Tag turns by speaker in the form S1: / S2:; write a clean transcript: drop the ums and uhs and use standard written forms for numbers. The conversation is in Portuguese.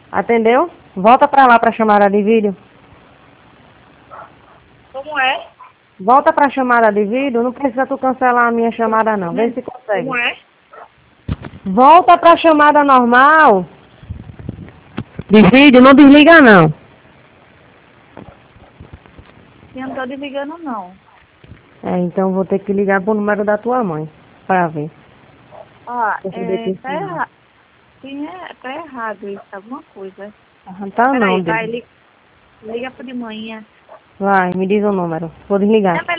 S1: Atendeu? Volta pra lá pra chamada de vídeo.
S2: Como é?
S1: Volta pra chamada de vídeo. Não precisa tu cancelar a minha chamada não. Vê se consegue.
S2: Como é?
S1: Volta pra chamada normal. De vídeo, não desliga não.
S2: Eu não tô desligando, não.
S1: Então vou ter que ligar pro número da tua mãe. Pra ver.
S2: Ó,
S1: Pra poder ter
S2: tá
S1: sinal.
S2: errado. Sim, tá errado isso, alguma coisa.
S1: Tá não,
S2: Peraí,
S1: Deus.
S2: liga pra de manhã.
S1: Vai, me diz o número. Vou desligar.